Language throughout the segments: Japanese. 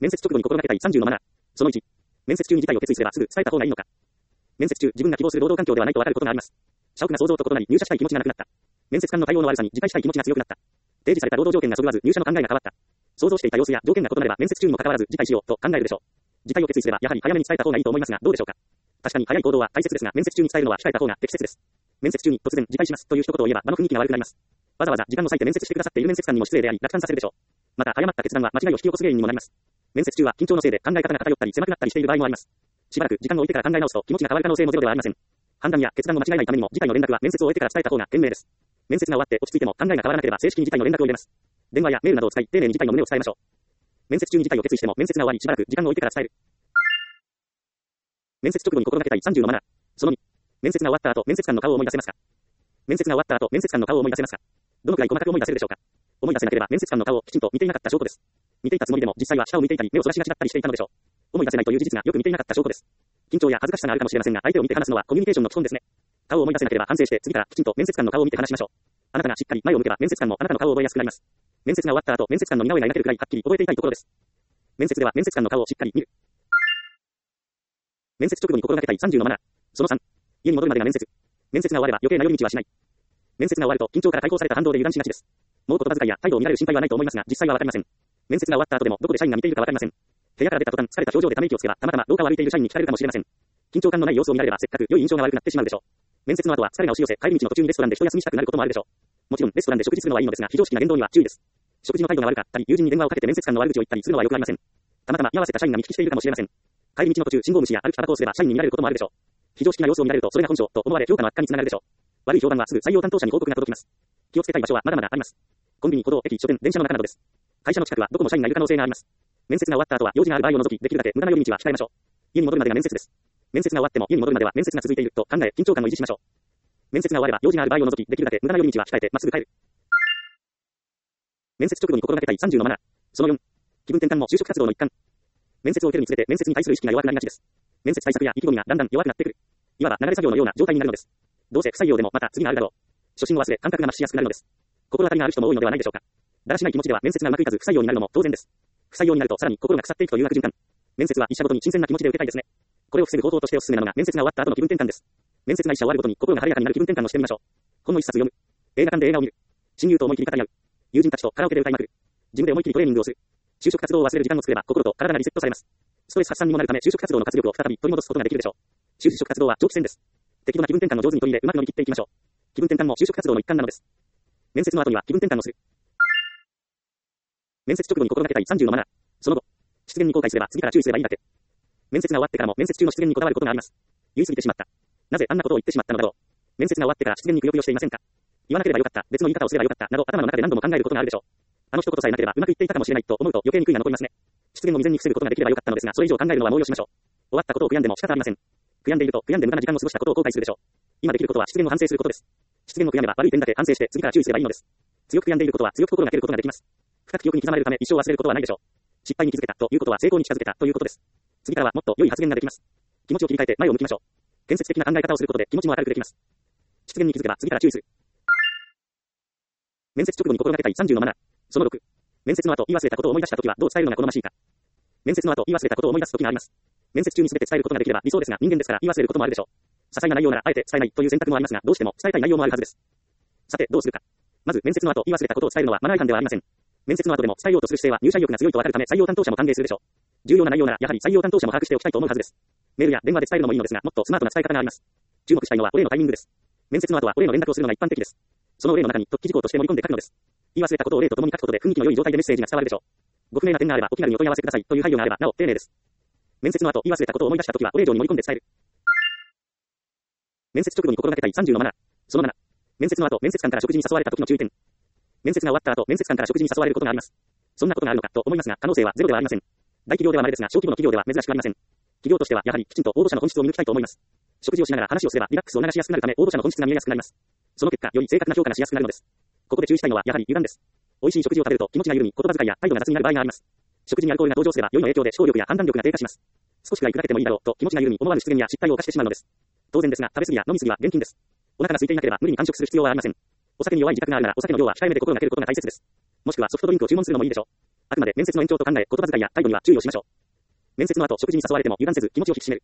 面接直後に心がけたい30のマナー。その1。面接中に事態を決意すればすぐ伝えた方がいいのか。面接中、自分が希望する労働環境ではないと分かることがあります。社屋が想像と異なり入社したい気持ちがなくなった。面接官の対応の悪さに自戒したい気持ちが強くなった。提示された労働条件がそぐわず入社の考えが変わった。想像していた様子や条件が異なれば面接中にもかかわらず辞退しようと考えるでしょう。辞退を決意すればやはり早めに伝えた方がいいと思いますがどうでしょうか。確かに早い行動は大切ですが面接中に伝えるのは控えた方が適切です。面接中に突然辞退しますという一言を言えば場の雰囲気が悪くなります。わざわざ時間を割いて面接してくださっている面接官にも失礼であり落胆させるでしょう。また誤った決断は間違いを引き起こす原因にもなります。面接中は緊張のせいで考え方が偏ったり狭くなったりしている場合もあります。しばらく時間を置いてから考え直すと気持ちが変わる可能性もゼロではありません。判断や決断を間違えないためにも次回の連絡は面接を終えてから伝えた方が賢明です。面接が終わって落ち着いても考えが変わらなければ正式に次回の連絡を入れます。電話やメールなどを使い丁寧に次回の旨を伝えましょう。面接中に辞退を決意しても面接が終わりしばらく時間を置いてから伝える。面接直後に心がけたい30のマナー。その2。面接が終わった後面接官の顔を思い出せますか。面接が終わった後面接官の顔を思い出せますか。どのくらい細かく思い出せるでしょうか。思い出せなければ面接官の顔をきちんと見ていなかった証拠です。見ていたつもりでも実際は下を向いていたり目をそらしがちだったりしていたのでしょう。思い出せないという事実がよく見ていなかった証拠です。緊張や恥ずかしさがあるかもしれませんが相手を見て話すのはコミュニケーションの基本ですね。顔を思い出せなければ反省して次からきちんと面接官の顔を見て話しましょう。あなたがしっかり前を向けば面接官もあなたの顔を覚えやすくなります。面接が終わった後面接官の似顔絵が描けるくらいはっきり覚えていたいところです。面接では面接官の顔をしっかり見る。面接直後に心がけたい30のマナー。その3。家に戻るまでが面接。面接が終われば余計な寄り道はしない。面接が終わると緊張から解放された反動で油断しがちです。もう言葉遣いや態度を見られる心配はないと思いますが実際はわかりません。面接が終わった後でもどこで社員が見ているかわかりません。部屋から出た途端疲れた表情でため息をつけばたまたま廊下を歩いている社員に聞かれるかもしれません。緊張感のない様子を見られればせっかく良い印象が悪くなってしまうでしょう。面接の後は疲れが押し寄せ帰り道の途中にレストランで一休みしたくなることもあるでしょう。もちろんレストランで食事するのはいいのですが非常識な言動には注意です。食事の態度が悪かったり友人に電話をかけて面接官の悪口を言ったりするのは良くありません。たまたま居合わせた社員が見聞きしているかもしれません。帰り道の途中信号無視や歩きタバコをすれば社員に見られることもあるでしょう。非常識な様子を見られるとそれが本性と思われ評価の悪化につながるでしょう。悪い評判はすぐ採用担当者に報告が届きます。気をつけたい場所はまだまだあります。コンビニ、歩道、駅、書店、電車の中などです。会社の近くはどこも社員がいる可能性があります。面接が終わった後は用事がある場合を除きできるだけ無駄な寄り道は控えましょう。家に戻るまでが面接です。面接が終わっても家に戻るまでは面接が続いていると考え緊張感を維持しましょう。面接が終われば用事がある場合を除きできるだけ無駄な寄り道は控えてまっすぐ帰る。面接直後に心がけたい30のマナー。その4。気分転換も就職活動の一環。面接を受けるにつれて面接に対する意識が弱くなりがちです。面接対策や意気込みがだんだん弱くなってくる。いわば流れ作業のような状態になるのです。どうせ不採用でもまた次があるだろう。初心を忘れ感覚が増しやすくなるのです。心当たりがある人も多いのではないでしょうか。だらしない気持ちでは面接がうまくいかず不採用になるのも当然です。不採用になるとさらに心が腐っていくという悪循環。面接は一社ごとに新鮮な気持ちで受けたいですね。これを防ぐ方法としておすすめなのが面接が終わった後の気分転換です。面接が一社終わるごとに心が晴れやかになる気分転換をしてみましょう。本の一冊読む。映画館で映画を見る。親友と思い切り語り合う。友人たちとカラオケで歌いまくる。ジムで思い切りトレーニングをする。就職活動を忘れる時間を作れば心と体がリセットされます。ストレス発散にもなるため就職活動の活力を再び取り戻すことができるでしょう。就職活動は長期戦です。適度な気分転換を上手に取り入れうまく乗り切っていきましょう。気分転換も就職活動の一環なのです。面接の後には気分転換をする。面接直後に心がけたい30のマナー。その後、失言に後悔すれば次から注意すればいいだけ。面接が終わってからも面接中の失言にこだわることがあります。言い過ぎてしまった。なぜあんなことを言ってしまったのだろう。面接が終わってから失言にくよくよしていませんか。言わなければよかった、別の言い方をすればよかった、など頭の中で何度も考えることがあるでしょう。あの一言さえなければうまくいっていたかもしれないと思うと余計に悔いが残りますね。失言を未然に防ぐことができればよかったのですが、それ以上考えるのはもうよしましょう。終わったことを悔やんでも仕方ありません。悔やんでいると悔やんで無駄な時間を過ごしたことを後悔するでしょう。今できることは失言を反省することです。失言を悔やめば悪い点だけ反省して次から注意すればいいのです。強く悔やんでいることは強く心がけることができます。深く記憶に刻まれるため一生忘れることはないでしょう。失敗に気づけたということは成功に近づけたということです。次からはもっと良い発言ができます。気持ちを切り替えて前を向きましょう。建設的な考え方をすることで気持ちも明るくできます。失言に気づけば次から注意する。面接直後に心がけたい30のマナー。その6。面接の後言い忘れたことを思い出したときはどう伝えるのが好ましいか。面接の後言い忘れたことを思い出すときがあります。面接中に全て伝えることができれば理想ですが人間ですから言い忘れることもあるでしょう。些細な内容ならあえて伝えないという選択もありますがどうしても伝えたい内容もあるはずです。さてどうするか。まず面接の後言い忘れたことを伝えるのはマナー違反ではありません。面接の後でも伝えようとする姿勢は入社意欲が強いとわかるため採用担当者も歓迎するでしょう。重要な内容ならやはり採用担当者も把握しておきたいと思うはずです。メールや電話で伝えるのもいいのですがもっとスマートな伝え方があります。注目したいのはお礼のタイミングです。面接の後はお礼の連絡をするのが一般的です。そのお礼の中に突起事項として盛り込んで書くのです。言い忘れたことをお礼とともに書くことで雰囲気の良い状態でメッセージが伝わるでしょう。ご不明な点があればお気軽にお問い合わせくださいという配慮があればなお丁寧です。面接の後言い忘れたことを思い出したときはお礼状に盛り込んで伝える。面接直後に心がけたい30のマナー。その7。面接の後面接官から食事に誘われた時の注意点。面接が終わった後面接官から食事に誘われることがあります。そんなことがあるのかと思いますが可能性はゼロではありません。大企業では稀ですが小規模の企業では珍しくありません。企業としてはやはりきちんと応募者の本質を見抜きたいと思います。食事をしながら話をすればリラックスを促しやすくなるため応募者の本質が見えやすくなります。その結果より正確な評価がしやすくなるのです。ここで注意したいのはやはり油断です。美味しい食事を食べると気持ちが緩み言葉遣いや態度が雑になる場合があります。食事にアルコールが登場すれば酔いの影響で思考力や判断力が低下します。少しくらい砕けてもいいだろうと気持ちが緩み思わぬ失言や失態を犯してしまうのです。当然ですが食べ過ぎや飲み過ぎは厳禁です。お腹が空いていなければ無理に完食する必要はありません。お酒に弱い自覚があるならお酒の量は控えめで心がけることが大切です。もしくはソフトドリンクを注文するのもいいでしょう。 あくまで面接の延長と考え、言葉遣いや態度には注意をしましょう。面接の後、食事に誘われても油断せず気持ちを引き締める。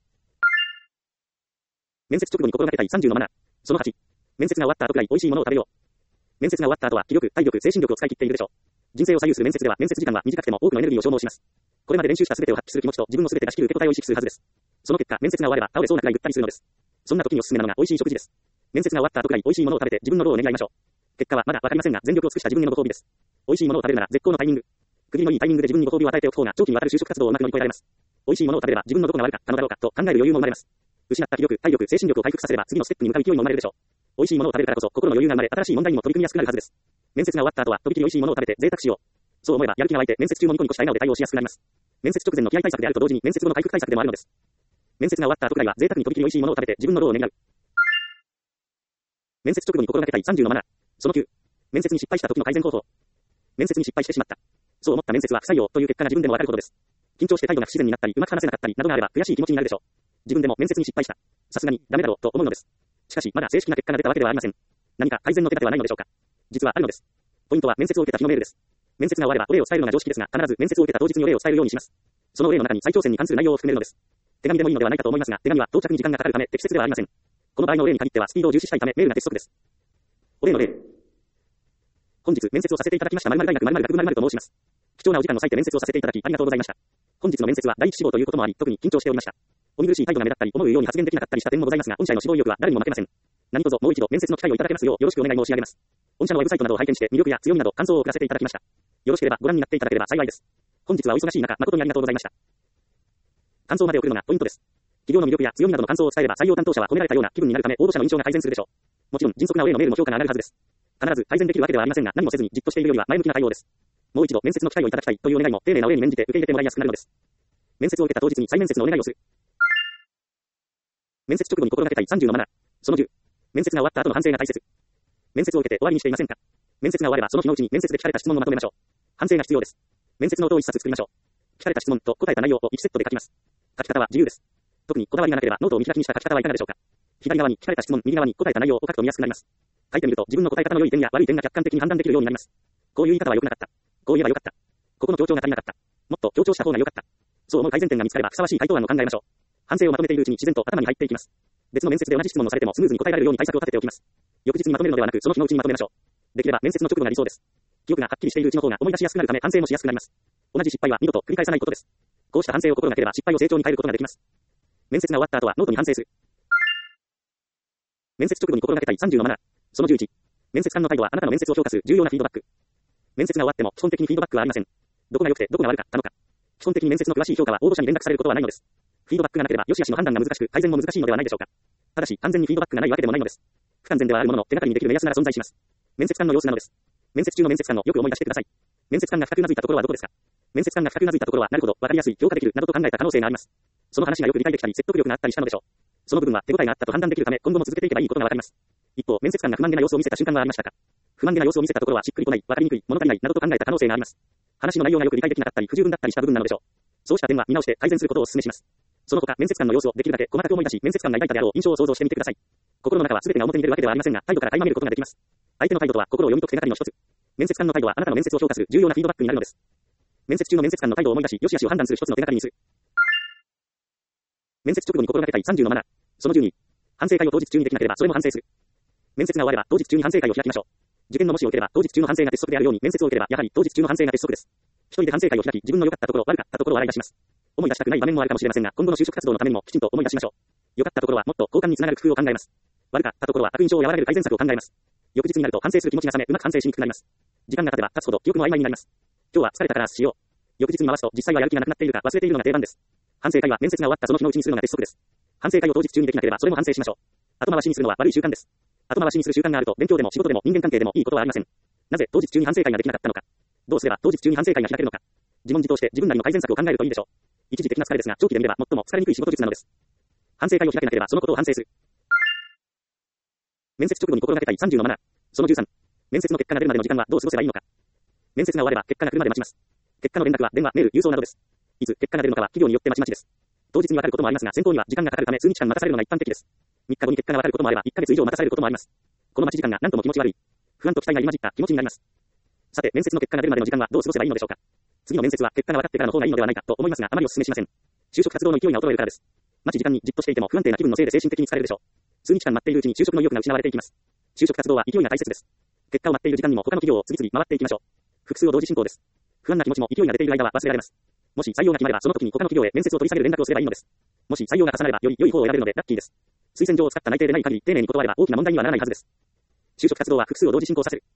面接直後に心がけたい30のマナー。その8。面接が終わった後くらい美味しいものを食べよう。面接が終わった後は気力、体力、精神力を使い切っているでしょう。人生を左右する面接では面接時間は短くても多くのエネルギーを消耗します。これまで練習した全てを発揮する気持ちと自分の全て出し切る受け答えを意識するはずです。その結果、面接が終われば倒れそうなくらいぐったりするのです。そんな時におすすめなのが美味しい食事です。面接が終わった後くらい美味しいものを食べて自分の労をねぎらいましょう。結果はまだわかりませんが、全力を尽くした自分へのご褒美です。美味しいものを食べるなら絶好のタイミング。区切りのいいタイミングで自分にご褒美を与えておく方が長期にわたる就職活動をうまく乗り越えられます。美味しいものを食べれば自分のどこが悪かったのだろうかと考える余裕も生まれます。失った気力、体力、精神力を回復させれば次のステップに向かう勢いも生まれるでしょう。美味しいものを食べるからこそ心の余裕が生まれ、新しい問題にも取り組みやすくなるはずです。面接が終わった後はとびきり美味しいものを食べて贅沢しよう。そう思えばやる気が湧いて面接中もニコニコした笑顔で対応しやすくなります。面接直前の気合対策であると同時に面接後の回復対策でもあるのです。面接が終わった後くらいは贅沢にとびきり美味しいものを食べて自分の労をねぎらう。面接直後に心がけたい30のマナー。その9。面接に失敗した時の改善方法。面接に失敗してしまった。そう思った面接は不採用という結果が自分でもわかることです。緊張して態度が不自然になったり、うまく話せなかったりなどがあれば悔しい気持ちになるでしょう。自分でも面接に失敗した。さすがにダメだろうと思うのです。しかしまだ正式な結果が出たわけではありません。何か改善の手立てはないのでしょうか。実はあるのです。ポイントは面接を受けた日のメールです。面接が終わればお礼を伝えるのが常識ですが、必ず面接を受けた当日にお礼を伝えるようにします。そのお礼の中に再挑戦に関する内容を含めるのです。手紙でもいいのではないかと思いますが、手紙は到着に時間がかかるため適切ではありません。この場合のお礼に限ってはスピードを重視したいためメールが鉄則です。お礼の例。本日面接をさせていただきました〇〇大学〇〇学部〇〇と申します。貴重なお時間を割いて面接をさせていただきありがとうございました。本日の面接は第一志望ということもあり、特に緊張しておりました。お見苦しい態度が目立ったり、思うように発言できなかったりした点もございますが、御社への指導意欲は誰にも負けません。何卒もう一度面接の機会をいただけますようよろしくお願い申し上げます。御社のウェブサイトなどを拝見して魅力や強みなど感想を送らせていただきました。よろしければご覧になっていただければ幸いです。本日はお忙しい中、誠にありがとうございました。感想まで送るのがポイントです。企業の魅力や強みなどの感想を伝えれば採用担当者は褒められたような気分になるため応募者の印象が改善するでしょう。もちろん迅速なお礼のメールも評価が上がるはずです。必ず改善できるわけではありませんが、何もせずにじっとしているよりは前向きな対応です。もう一度面接の機会をいただきたいというお願いも丁寧なお礼に免じて受け入れてもらいやすくなるのです。面接を受けた当日に再面接のお願いをする。面接直後に心がけたい30のマナー。その10。面接が終わった後の反省が大切。面接を受けて終わりにしていませんか。面接が終わればその日のうちに面接で聞かれた質問をまとめましょう。反省が必要です。面接ノートを一冊作りましょう。聞かれた質問と答えた内容を1セットで書きます。書き方は自由です。特にこだわりがなければノートを見開きにした書き方はいかがでしょうか。左側に聞かれた質問、右側に答えた内容を書くと見やすくなります。書いてみると自分の答え方の良い点や悪い点が客観的に判断できるようになります。こういう言い方は良くなかった。こう言えば良かった。ここの強調が足りなかった。もっと強調した方が良かった。そう思う改善点が見つかればふさわしい回答案を考えましょう。反省をまとめているうちに自然と頭に入っていきます。別の面接で同じ質問をされてもスムーズに答えられるように対策を立てておきます。翌日にまとめるのではなくその日のうちにまとめましょう。できれば面接の直後が理想です。記憶がはっきりしているうちの方が思い出しやすくなるため反省もしやすくなります。同じ失敗は二度と繰り返さないことです。こうした反省を心がければ失敗を成長に変えることができます。面接が終わった後はノートに反省する。面接直後に心がけたい30のマナー。その11。面接官の態度はあなたの面接を評価する重要なフィードバック。面接が終わっても基本的にフィードバックはありません。どこが良くてどこが悪かったのか。基本的に面接の詳しい評価は応募者に連絡されることはないのです。フィードバックがなければ良し悪しの判断が難しく改善も難しいのではないでしょうか。ただし完全にフィードバックがないわけでもないのです。不完全ではあるものの手がかりにできる目安なら存在します。面接官の様子なのです。面接中の面接官のよく思い出してください。面接官が深くうなずいたところはどこですか。面接官が深くうなずいたところはなるほどわかりやすい評価できるなどと考えた可能性があります。その話がよく理解できたり説得力があったりしたのでしょう。その部分は手応えがあったと判断できるため今後も続けていけばいいことがわかります。一方面接官が不満げな様子を見せた瞬間はありましたか。不満げな様子を見せたところはしっくりこない、わかりにくい、物足りないなどと考えた可能性があります。話の内容がよく理解できなかったり不十分だったりした部分なのでしょう。そうした点は見直して改善することをお勧めします。その他面接官の様子をできるだけ細かく思い出し面接官が抱いたであろう印象を想像してみてください。心の中は全てが表に出るわけではありませんが態度から垣間見ることができます。相手の態度とは心を読み解く手がかりの一つ。面接官の態度はあなたの面接を評価する重要なフィードバックになるのです。面接中の面接官の態度を思い出し良し悪しを判断する一つの手がかりにする。面接直後に心がけたい30のマナー。その12。反省会を当日中にできなければそれも反省する。面接が終われば当日中に反省会を開きましょう。受験の模試を受ければ当日中の反省が鉄則であるように面接を受ければやはり当日中の反省が鉄則です。一人で反省会を開き自分の良かったところ悪かったところを洗い出します。思い出したくない場面もあるかもしれませんが今後の就職活動のためにもきちんと思い出しましょう。良かったところはもっと好感につながる工夫を考えます。悪かったところは悪印象を和らげる改善策を考えます。翌日になると反省する気持ちが冷めうまく反省しにくくなります。時間が経てば経つほど記憶も曖昧になります。今日は疲れたからしよう。翌日に回すと実際はやる気がなくなっているか忘れているのが定番です。反省会は面接が終わったその日のうちにするのが鉄則です。反省会を当日中にできなければそれも反省しましょう。後回しにするのは悪い習慣です。後回しにする習慣があると勉強でも仕事でも人間関係でもいいことはありません。なぜ当日中に反省会ができなかったのか。どうすれば当日中に反省会が開けるのか。自問自答して自分なりの改善策を考えるといいでしょう。一時的な疲れですが長期で見れば最も疲れにくい仕事術なのです。反省会を開けなければそのことを反省する。面接直後に心がけたい30のマナー。その13。面接の結果が出るまでの時間はどう過ごせばいいのか。面接が終われば結果が来るまで待ちます。結果の連絡は電話、メール、郵送などです。いつ結果が出るのかは企業によってまちまちです。当日に分かることもありますが先方には時間がかかるため数日間待たされるのが一般的です。3日後に結果が分かることもあれば1ヶ月以上待たされることもあります。この待ち時間が何とも気持ち悪い。不安と期待が入り混じった気持ちになります。さて面接の結果が出るまでの時間はどう過ごせばいいのでしょうか。 次の面接は結果が分かってからの方がいいのではないかと思いますが、あまりお勧めしません。就職活動の勢いが衰えるからです。待ち時間にじっとしていても不安定な気分のせいで精神的に疲れるでしょう。数日間待っているうちに就職の意欲が失われていきます。就職活動は勢いが大切です。結果を待っている時間にも他の企業を次々回っていきましょう。複数を同時進行です。不安な気持ちも勢いが出ている間は忘れられます。もし採用が決まればその時に他の企業へ面接を取り下げる連絡をすればいいのです。もし採用が重なればより良い方を選べるのでラッキーです。推薦状を使った内定でない限り丁寧に断れば大きな問題にはならないはずです。就職活動は複数を同時進行させる。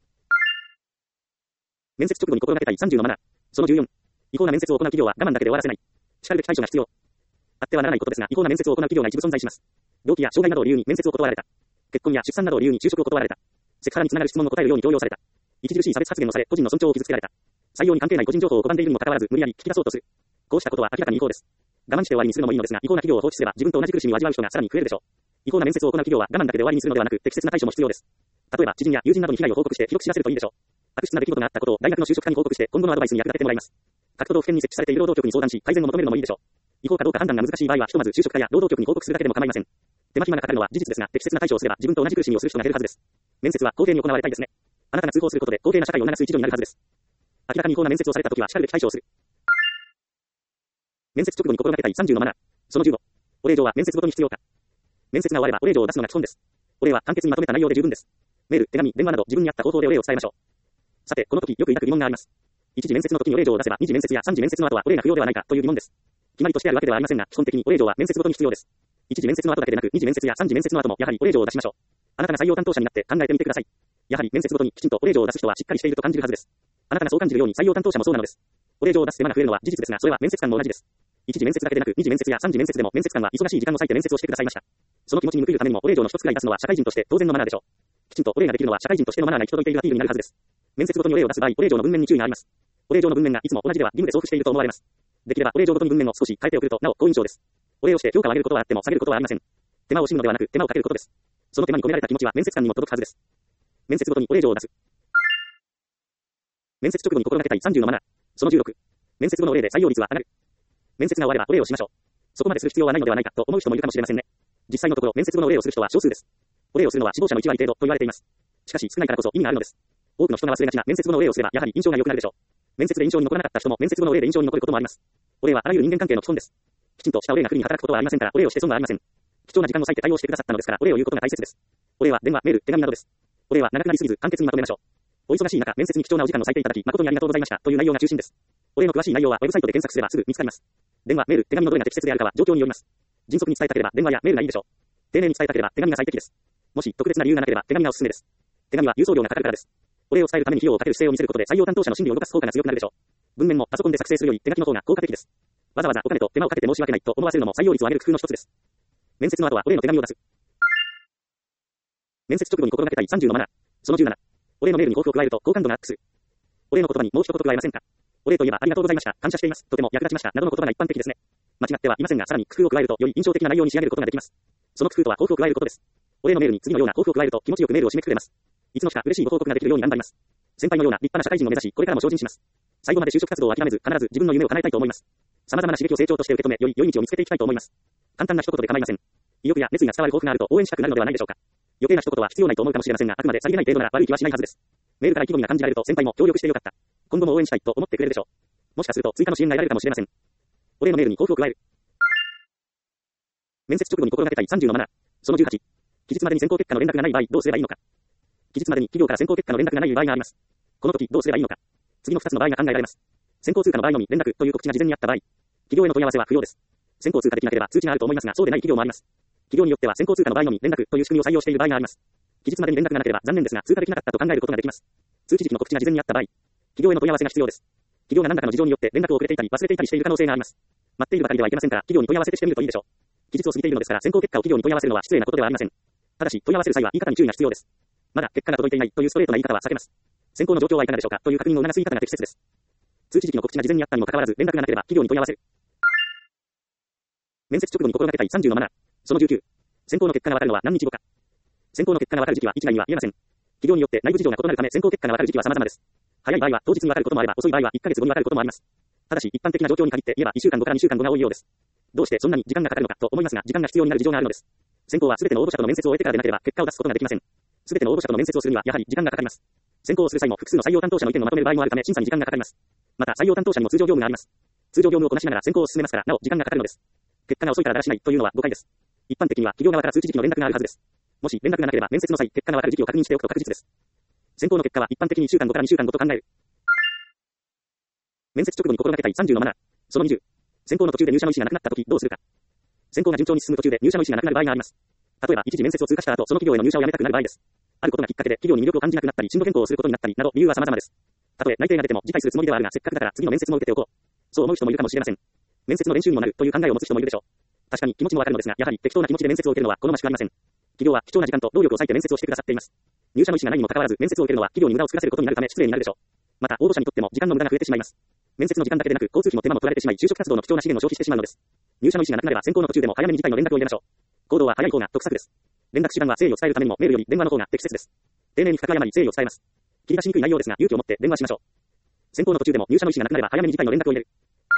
面接直後に心がけたい30のマナー。その14。違法な面接を行う企業は我慢だけで終わらせない。叱るべき対処が必要。あってはならないことですが、違法な面接を行う企業が一部存在します。病気や障害などを理由に面接を断られた。結婚や出産などを理由に就職を断られた。セクハラにつながる質問を答えるように強要された。著しい差別発言をされ、個人の尊重を傷つけられた。採用に関係ない個人情報を拒んでいるにもかかわらず、無理やり聞き出そうとする。こうしたことは明らかに違法です。我慢して終わりにするのもいいのですが、違法な企業を放置すれば自分と同じ苦しみを味わう人がさらに増えるでしょう。違法な面接を行う企業は我慢だけで終わりにするのではなく、適切な対処も必要です。例えば、知人や友人などに被害を報告して広く知らせるといいでしょう。悪質な出来事があったことを大学の就職課に報告して、今後のアドバイスに役立ててもらいます。各都道府県に設置されている労働局に相談し、改善を求めるのもいいでしょう。違法かどうか判断が難しい場合は、ひとまず就職課や労働局に報告するだけでも構いません。手間暇がかかるのは事実ですが、適切な対処をすれば自分と同じ苦しみをする人が減るはずです。面接は公平に行われたいですね。あなたが通報することで公平な社会を促す一助になるはずです。明らかに違法な面接をされたときは、しかるべき対処をする。面接直後に心がけたい30のマナー。その15。お礼状は面接ごとに必要か。面接が終わればお礼状を出すのが基本です。お礼は簡潔にまとめた内容で十分です。メール、手紙、電話など自分に合った方法でお礼を伝えましょう。さて、この時よく抱く疑問があります。一次面接の時にお礼状を出せば、二次面接や三次面接の後はお礼が不要ではないかという疑問です。決まりとしてあるわけではありませんが、基本的にお礼状は面接ごとに必要です。一次面接の後だけでなく、二次面接や三次面接の後もやはりお礼状を出しましょう。あなたが採用担当者になって考えてみてください。やはり面接ごとにきちんとお礼状を出す人はしっかりしていると感じるはずです。あなたがそう感じるように採用担当者もそうなのです。お礼状を出す手間が増えるのは事実ですが、それは面接官も同じです。一次面接だけでなく、二次面接や三次面接でも面接官は忙しい時間を割いて面接をしてくださいました。その気持ちに報いるためにもお礼状の一つくらい出すのは社会人として当然のマナーでしょう。きちんとお礼ができるのは社会人としてのマナーが行き届いているアピールになるはずです。面接ごとにお礼を出す場合、お礼状の文面に注意があります。お礼状の文面がいつも同じでは義務で送付していると思われます。できればお礼状ごとに文面を少し変えておくとなお好印象です。お礼をして評価を上げることはあっても下げることはありません。手間を惜しむのではなく手間をかけることです。その手間に込められた気持ちは面接官にも届くはずです。面接ごとにお礼状を出す。面接直後に心がけたい30のマナー。その16。面接後のお礼で採用率は上がる。面接が終わればお礼をしましょう。そこまでする必要はないのではないかと思う人もいるかもしれませんね。実際のところ面接後のお礼をする人は少数です。お礼をするのは志望者の1割程度と言われています。しかし少ないからこそ意味があるのです。多くの人が忘れがちな面接後のお礼をすればやはり印象が良くなるでしょう。面接で印象に残らなかった人も面接後のお礼で印象に残ることもあります。お礼はあらゆる人間関係の基本です。きちんとしたお礼が不利に働くことはありませんからお礼をして損はありません。貴重な時間を割いて対応してくださったのですからお礼を言うことが大切です。お礼は電話、メール、手紙などです。お礼は長くなりすぎず簡潔にまとめましょう。お忙しい中、面接に貴重なお時間を割いていただき誠にありがとうございましたという内容が中心です。お礼の詳しい内容はウェブサイトで検索すればすぐ見つかります。電話、メール、手紙のどれが適切であるかは状況によります。迅速に伝えたければ電話やメールがいいでしょう。丁寧に伝えたければ手紙が最適です。もし特別な理由がなければ手紙がおすすめです。手紙は郵送料がかかるからです。お礼を伝えるために費用をかける姿勢を見せることで採用担当者の心理を動かす効果が強くなるでしょう。文面もパソコンで作成するより手書きの方が効果的です。わざわざお金と手間をかけて申し訳ないと思わせるのも採用率を上げる工夫の一つです。面接の後はお礼の手紙を出す。面接直後に心がけたい30のマナー。その17。お礼のメールに抱負を加えると好感度がアップする。お礼の言葉にもう一言加えませんか。お礼といえばありがとうございました。感謝しています。とても役立ちました。などの言葉が一般的ですね。間違ってはいませんが、さらに工夫を加えるとより印象的な内容に仕上げることができます。その工夫とは抱負を加えることです。お礼のメールに次のような抱負を加えると気持ちよくメールを締めくくれます。いつの日か嬉しいご報告ができるように頑張ります。先輩のような立派な社会人を目指し、これからも精進します。最後まで就職活動を諦めず、必ず自分の夢を叶えたいと思います。様々な刺激を成長として受け止め、より良い道を見つけていきたいと思います。簡単な一言で構いません。意欲や熱意が伝わる抱負があると応援したくなるのではないでしょうか。余計な一言は必要ないと思うかもしれませんが、あくまでさりげない程度なら悪い気はしないはずです。メールから意気込みが感じられると先輩も協力してよかった。今後も応援したいと思ってくれるでしょう。もしかすると追加の支援が得られるかもしれません。お礼のメールに抱負を加える。面接直後に心がけたい30のマナー。その18。期日までに選考結果の連絡がない場合どうすればいいのか。期日までに企業から選考結果の連絡がない場合があります。この時どうすればいいのか。次の2つの場合が考えられます。選考通過の場合のみ連絡という告知が事前にあった場合、企業への問い合わせは不要です。選考通過できなければ通知があると思いますが、そうでない企業もあります。企業によっては選考通過の場合のみ連絡という仕組みを採用している場合があります。期日までに連絡がなければ残念ですが通過できなかったと考えることができます。通知時期の告知が事前にあった場合、企業への問い合わせが必要です。企業が何らかの事情によって連絡を遅れていたり忘れていたりしている可能性があります。待っているばかりではいけませんから、企業に問い合わせしてみるといいでしょう。期日を過ぎているのですから選考結果を企業に問い合わせるのは失礼なことではありません。ただし問い合わせる際は言い方に注意が必要です。まだ結果が届いていないというストレートな言い方は避けます。選考の状況はいかがでしょうかという確認を促す言い方が適切です。通知時期の告知が事前にあったにもかかわらず連絡がなければ企業に問い合わせる。面接直後に心がけたい30のマナー。その19。選考の結果がわかるのは何日後か。選考の結果がわかる時期は一概には言えません。企業によって内部事情が異なるため選考結果がわかる時期は様々です。早い場合は当日にわかることもあれば遅い場合は1ヶ月後にわかることもあります。ただし一般的な状況に限って言えば1週間後から2週間後が多いようです。どうしてそんなに時間がかかるのかと思いますが、時間が必要になる事情があるのです。選考は全ての応募者との面接を終えてからでなければ結果を出すことができません。全ての応募者との面接をするにはやはり時間がかかります。 選考をする際も複数の採用担当者の意見をまとめる場合もあるため審査に時間がかかります。また採用担当者にも通常業務があります。通常業務をこなしながら選考を進めますから、なお時間がかかるのです。結果が遅いからだらしないというのは誤解です。一般的には企業側から通知時期の連絡があるはずです。もし連絡がなければ面接の際、結果がわかる時期を確認しておくと確実です。選考の結果は一般的に1週間後から2週間後と考える。面接直後に心がけたい30のマナー。その20。選考の途中で入社の意思がなくなったときどうするか。選考が順調に進む途中で入社の意思がなくなる場合があります。例えば一次面接を通過した後、その企業への入社を辞めたくなる場合です。あることがきっかけで企業に魅力を感じなくなったり、進路変更をすることになったりなど理由は様々です。たとえ内定が出ても辞退するつもりではあるが、せっかくだから次の面接も受けておこう。そう思う人もいるかもしれません。面接の練習にもなるという考えを持つ人もいるでしょう。確かに気持ちもわかるのですが、やはり適当な気持ちで面接を受けるのは好ましくありません。企業は貴重な時間と労力を割いて面接をしてくださっています。入社の意思がないにもかかわらず面接を受けるのは企業に無駄を作らせることになるため失礼になるでしょう。また応募者にとっても時間の無駄が増えてしまいます。面接の時間だけでなく交通費も手間も取られてしまい就職活動の貴重な資源を消費してしまうのです。入社の意思がなくなれば選考の途中でも早めに辞退の連絡を入れましょう。行動は早い方が得策です。連絡手段は誠意を伝えるためにもメールより電話の方が適切です。丁寧に深く謝り誠意を伝えます。切り出しにくい内容ですが勇気を持って電話しましょう。選考の途中でも入社の意思がなくなれば早めに辞退の連絡を入れる。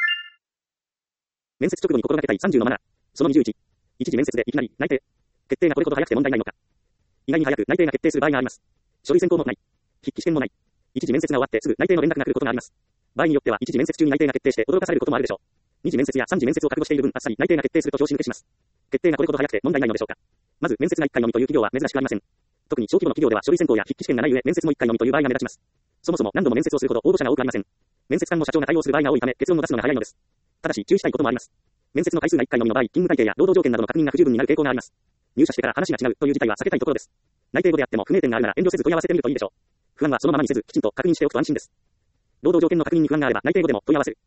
面接直後に心がけたい30のマナー。その21。一次面接でいきなり内定。決定がこれほど早くて問題ないのか。意外に早く内定が決定する場合があります。書類選考もない。筆記試験もない。一次面接が終わってすぐ内定の連絡が来ることがあります。場合によっては一次面接中に内定が決定して驚かされることもあるでしょう。二次面接や三次面接を覚悟している分あっさり内定が決定すると調子抜けします。決定がこれほど早くて問題ないのでしょうか。まず面接が1回のみという企業は珍しくありません。特に小規模の企業では書類選考や筆記試験がない上面接も1回のみという場合が目立ちます。そもそも何度も面接をするほど応募者が多くありません。面接官も社長が対応する場合が多いため結論を出すのが早いのです。ただし注意したいこともあります。面接の回数が1回のみの場合、勤務体系や労働条件などの確認が不十分になる傾向があります。入社してから話が違うという事態は避けたいところです。内定後であっても不明点があるなら遠慮せず問い合わせてみるといいでしょう。不安はそのままにせずきちんと確認しておくと安心です。労働条件の確認に不安があれば内定後でも問い合わせる。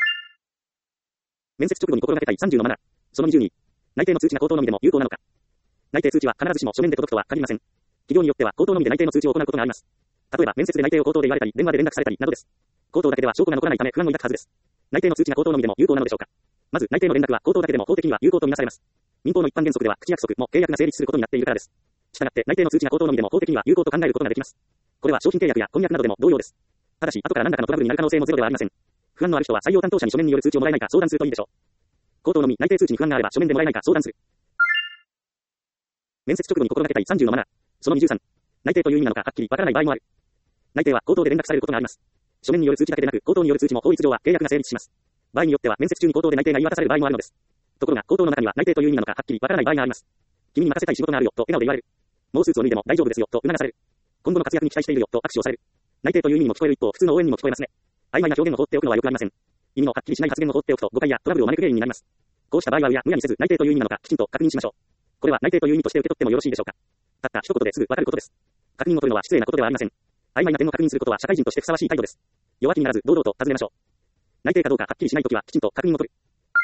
面接直後に心がけたい30のマナー。その20に、内定の通知が口頭のみでも有効なのか。内定通知は必ずしも書面で届くとは限りません。企業によっては口頭のみで内定の通知を行うことがあります。例えば面接で内定を口頭で言われたり、電話で連絡されたりなどです。口頭だけでは証拠が残らないため不安を抱くはずです。内定の通知が口頭のみでも有効なのでしょうか。まず内定の連絡は口頭だけでも法的には有効とみなされます。民法の一般原則では口約束も契約が成立することになっているからです。したがって内定の通知が口頭のみでも法的には有効と考えることができます。これは商品契約や婚約などでも同様です。ただし後から何らかのトラブルになる可能性もゼロではありません。不安のある人は採用担当者に書面による通知をもらえないか相談するといいでしょう。口頭のみ内定通知に不安があれば書面でもらえないか相談する。面接直後に心がけたい30のマナー。その23。内定という意味なのかはっきりわからない場合もある。内定は口頭で連絡されることがあります。書面による通知だけでなく口頭による通知も法律上は契約が成立します。場合によっては面接中に口頭で内定が言い渡される場合もあるのです。ところが口頭の中には内定という意味なのかはっきりわからない場合があります。君に任せたい仕事があるよと笑顔で言われる。もうスーツを脱いでも大丈夫ですよと促される。今後の活躍に期待しているよと握手をされる。内定という意味にも聞こえる一方、普通の応援にも聞こえますね。曖昧な表現を放っておくのはよくありません。意味のはっきりしない発言を放っておくと誤解やトラブルを招く原因になります。こうした場合はむやみせず内定という意味なのかきちんと確認しましょう。これは内定という意味として受け取ってもよろしいでしょうか。たった一言ですぐわかることです。確認を取るのは失礼なことではありません。曖昧な点を確認することは社会人としてふさわしい態度です。弱気にならず堂々と尋ねましょう。内定かどうかはっきりしないときはきちんと確認を取る。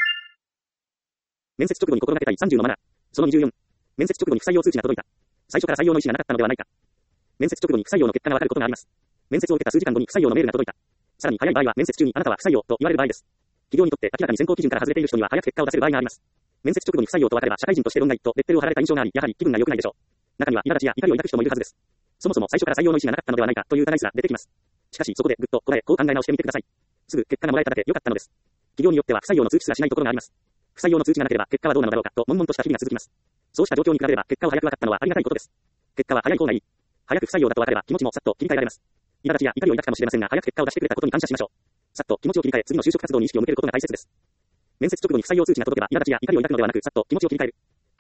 面接直後に心がけたい30のマナー。その24。面接直後に不採用通知が届いた。最初から採用の意思がなかったのではないか。面接直後に不採用の結果がわかることがあります。面接を受けた数時間後に不採用のメールが届いた。さらに早い場合は面接中にあなたは不採用と言われる場合です。企業にとって明らかに選考基準から外れている人には早く結果を出せる場合があります。面接直後に不採用と分かれば社会人として論外とレッテルを貼られた印象があり、やはり気分が良くないでしょう。中には苛立ちや怒りを抱く人もいるはずです。そもそも最初から採用の意思がなかったのではないかという疑いすら出てきます。しかしそこでぐっとこらえ、こう考え直してみてください。すぐ結果がもらえただけ良かったのです。企業によっては不採用の通知すらしないところがあります。不採用の通知がなければ結果はどうなのだろうかと悶々とした日々が続きます。そうした状況に比べれば結果を早く分かったのはありがたいことです。結果は早い方がいい。早く不採用だと分かれば気持ちもさっと切り替えられます。苛立ちや怒りを抱くかもしれませんが早く結果を出してくれたことに感謝しましょう。さっと気持ちを切り替え次の就職活動に意識を向けることが大切です。面接直後に不採用通知が届けば苛立ちや怒りを抱くのではなくさっと気持ちを切り替える。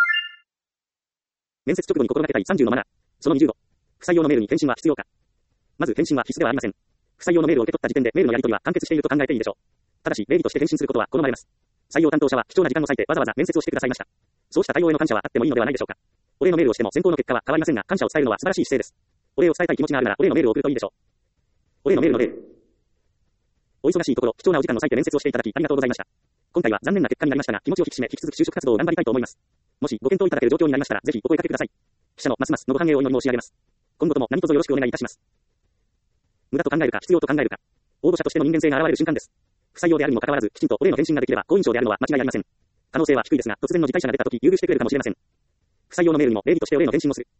面接直後に心がけたい30のマナー。その25。不採用のメールに返信は必要か。まず返信は必須ではありません。不採用のメールを受け取った時点でメールのやり取りは完結していると考えていいでしょう。ただし礼儀として返信することは好まれます。採用担当者は貴重な時間を割いてわざわざ面接をしてくださいました。そうした対応への感謝はあってもいいのではないでしょうか。お礼のメールをしても選考の結果は変わりませんが感謝を伝えるのは素晴らしい姿勢です。お礼を伝えたい気持ちがあるならお礼のメールを送るといいでしょう。お礼のメールの例。お忙しいところ貴重なお時間を割いて面接をしていただきありがとうございました。今回は残念な結果になりましたが気持ちを引き締め引き続き就職活動を頑張りたいと思います。もしご検討いただける状況になりましたらぜひお声掛けください。記者のますますのご繁栄をお祈り申し上げます。今後とも何卒よろしくお願いいたします。無駄と考えるか必要と考えるか。応募者としての人間性が現れる瞬間です。不採用であるにもかかわらずきちんとお礼の返信ができれば好印象であるのは間違いありません。可能性は低いですが突然の辞退者が出た時優遇してくれるかもしれません。不採用のメールにも礼儀としてお礼の返信をする。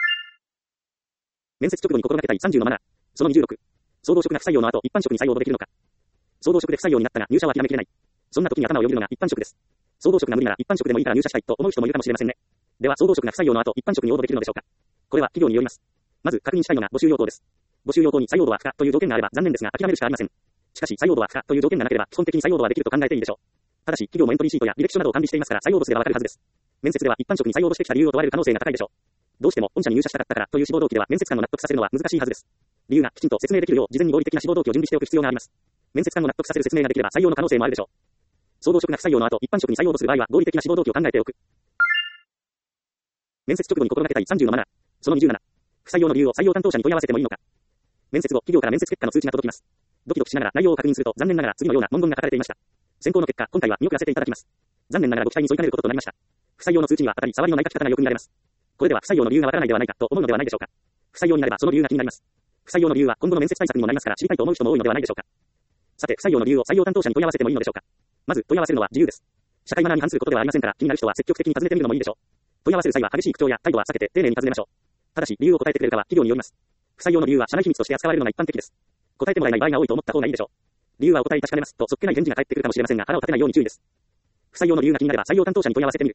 面接直後に心がけたい30のマナー。その26。総合職が不採用の後一般職に採用できるのか。総合職で不採用になったが入社は諦めきれない。そんな時に頭をよぎるのが一般職です。総合職が無理なら一般職でもいいから入社したいと思う人もいるかもしれませんね。では総合職が不採用の後一般職に応募できるのでしょうか。これは企業によります。まず確認したいのが募集要項です。 募集要項に採用度は不可という条件があれば残念ですが諦めるしかありません。しかし採用度は不可という条件がなければ基本的に採用度はできると考えていいでしょう。ただし企業もエントリーシートや履歴書などを管理していますから採用簿数がわかるはずです。面接では一般職に採用してきた理由を問われる可能性が高いでしょう。どうしても本社に入社したかったからという志望動機では面接官の納得させるのは難しいはずです。理由がきちんと説明できるよう事前に合理的な志望動機を準備しておく必要があります。面接官を納得させる説明ができれば採用の可能性もあるでしょう。総合職が不採用の後一般職に採用とする場合は合理的な志望動機を考えておく。面接直後に心がけたい30のマナー。その27。不採用の理由を採用担当者に問い合わせてもいいのか。面接後、企業から面接結果の通知が届きます。ドキドキしながら内容を確認すると残念ながら次のような文言が書かれていました。選考の結果、今回は見送らせていただきます。残念ながらご期待に添いかねることとなりました。不採用の通知には当たり障りのない書き方がよく見られます。これでは不採用の理由がわからないではないかと思うのではないでしょうか。不採用になればその理由が気になります。不採用の理由は今後の面接対策にもなりますから知りたいと思う人も多いのではないでしょうか。さて、不採用の理由を採用担当者に問い合わせてもいいのでしょうか。まず問い合わせるのは自由です。社会マナーに反することではありませんから気になる人は積極的に尋ねてみるのもいいでしょう。問い合わせる際は激しい口調や態度は避けて丁寧に尋ねましょう。ただし理由を答えてくれるかは企業によります。不採用の理由は社内秘密として扱われるのが一般的です。答えてもらえない場合が多いと思った方がいいでしょう。理由はお答えいたしかねますとそっけない返事が返ってくるかもしれませんが腹を立てないように注意です。不採用の理由が気になれば採用担当者に問い合わせてみる。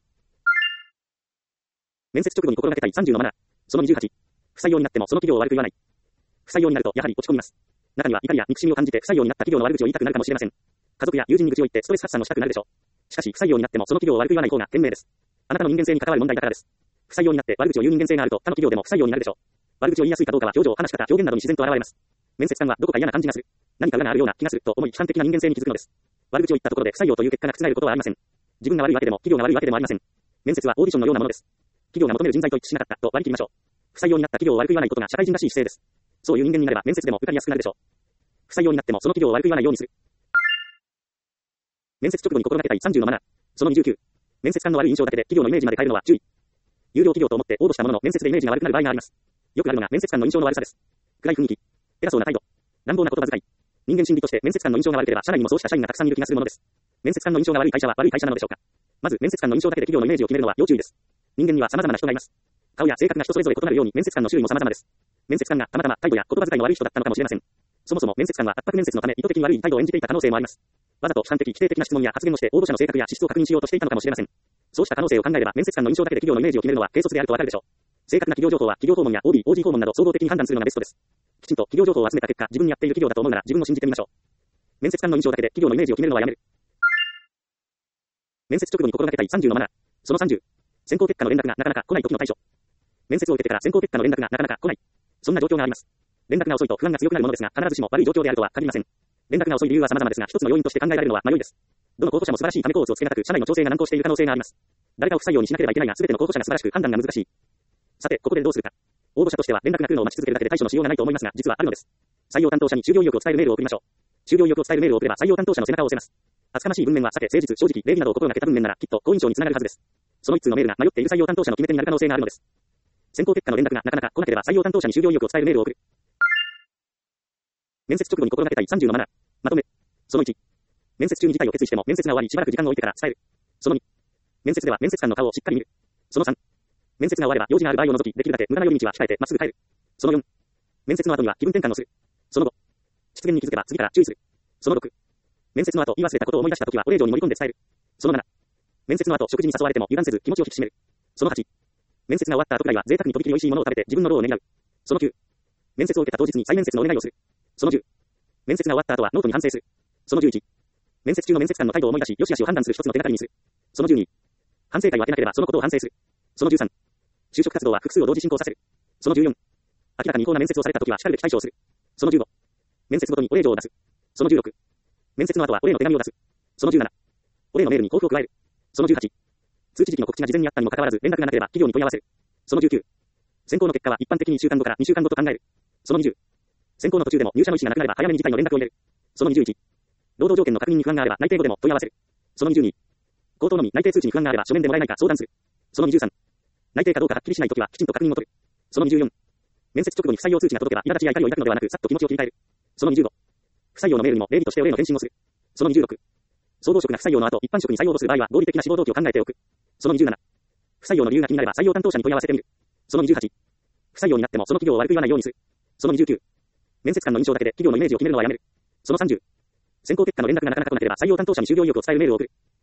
面接直後に心がけたい30のマナー。その28。不採用になってもその企業を悪く言わない。不採用になるとやはり落ち込みます。中には怒りや憎しみを感じて不採用になった企業の悪口を言いたくなるかもしれません。家族や友人に愚痴を言ってストレス発散をしたくなるでしょう。しかし不採用になってもその企業を悪く言わない方が賢明です。あなたの人間性に関わる問題だからです。不採用になって悪口を言う人間性があると他の企業でも不採用になるでしょう。悪口を言いやすいかどうかは表情、話し方、表現などに自然と現れます。面接官はどこか嫌な感じがする、何か裏があるような気がすると思い悲観的な人間性に気づくのです。悪口を言ったところで不採用という結果が覆ることはありません。自分が悪いわけでも企業が悪いわけでもありません。面接はオーディションのようなものです。企業が求める人材と一致しなかったと割り切りましょう。不採用になった企業を悪く言わないことが社会人らしい姿勢です。そういう人間になれば面接でも受かりやすくなるでしょう。不採用になってもその企業を悪く言わないようにする。面接直後に心がけたい30のマナー。その29。面接官の悪い印象だけで企業のイメージまで変えるのは注意。有料企業と思って応募したものの面接でイメージが悪くなる場合があります。よくあるのが面接官の印象の悪さです。暗い雰囲気、偉そうな態度、乱暴な言葉遣い。人間心理として面接官の印象が悪ければ社内にもそうした社員がたくさんいる気がするものです。面接官の印象が悪い会社は悪い会社なのでしょうか。まず面接官の印象だけで企業のイメージを決めるのは要注意です。人間には様々な人がいます。顔や性格が人それぞれ異なるように面接官の種類も様々です。面接官がたまたま態度や言葉遣いの悪い人だったのかもしれません。そもそも面接官は圧迫面接のため意図的に悪い態度を演じていた可能性もあります。わざと批判的否定的な質問や発言をして応募者の性格や資質を確認しようとしていたのかもしれません。そうした可能性を考えれば面接官の印象だけで企業のイメージを決めるのは軽率であるとわかるでしょう。正確な企業情報は企業訪問や OB、OG 訪問など総合的に判断するのがベストです。きちんと企業情報を集めた結果、自分にやっている企業だと思うなら自分を信じてみましょう。面接官の印象だけで企業のイメージを決めるのはやめる。面接直後に心がけたい30のマナー。その30。選考結果の連絡がなかなか来ない時の対処。面接を受けてから選考結果の連絡がなかなか来ない。そんな状況があります。連絡が遅いと不安が強くなるものですが、必ずしも悪い状況であるとは限りません。連絡が遅い理由は様々ですが、一つの要因として考えられるのは迷いです。どの候補者も素晴らしいためコーツをつけなく、社内の調整が難航している可能性があります。誰かを不採用にしなければいけないが、全ての候補者が素晴らしく判断が難しい。さて、ここでどうするか。応募者としては連絡が来るのを待ち続けるだけで対処のしようがないと思いますが、実はあるのです。採用担当者に就業意欲を伝えるメールを送りましょう。就業意欲を伝えるメールを送れば採用担当者の背中を押せます。厚かましい文面はさて誠実、正直、礼儀などを心がけた文面ならきっと好印象につながるはずです。その一通のメールが迷っている採用担当者の決め手になる可能性があるのです。選考結果の連絡がなかなか来なければ採用担当者に就業意欲を伝えるメールを送る。面接直後に心がけたい30のマナー。まとめ。その1。面接中に事態を決意しても面接が終わりしばらく時間を置いてから伝える。その2。面接では面接官の顔をしっかり見る。その3。面接が終われば用事がある場合を除きできるだけ無駄な寄り道は控えてまっすぐ帰る。その4。面接の後には気分転換をする。その5。失言に気づけば次から注意する。その6。面接の後言い忘れたことを思い出したときはお礼状に盛り込んで伝える。その7。面接の後食事に誘われても油断せず気持ちを引き締める。その8。面接が終わった後くらいは贅沢にとびきり美味しいものを食べて自分の労を願う。その9。面接を受けた当日に再面接のお願いをする。その10。面接が終わった後はノートに反省する。その11。面接中の面接官の態度を思い出し、良し悪しを判断する一つの手がかりにする。その12。反省会を当てなければそのことを反省する。その13。就職活動は複数を同時進行させる。その14。明らかに違法な面接をされたときはしかるべき対処をする。その15。面接ごとにお礼状を出す。その16。面接の後はお礼の手紙を出す。その17。お礼のメールに交付を加える。その18。通知時期の告知が事前にあったにもかかわらず連絡がなければ企業に問い合わせる。その19。選考の結果は一般的に1週間後から2週間後と考える。その20。選考の途中でも入社の意思がなくなれば早めに事態の連絡を入れる。その21。労働条件の確認に不安があれば内定後でも問い合わせる。その22。口頭のみ内定通知に不安があれば書面でもらえないか相談する。その23。内定かどうかはっきりしないときはきちんと確認を取る。その24。面接直後に不採用通知が届けば苛立ちや怒りを抱くのではなくさっと気持ちを切り替える。その25。不採用のメールにも礼儀としてお礼の返信をする。その26。総合職が不採用の後一般職に採用とする場合は合理的な志望動機を考えておく。その27。不採用の理由が気になれば採用担当者に問い合わせてみる。その28。不採用になってもその企業を悪く言わないようにする。その29。面接官の印象だけで企業のイメージを決めるのはやめる。その30。選考結果の連絡がなかなか来なければ採用担当者に就業意欲を伝えるメールを送る。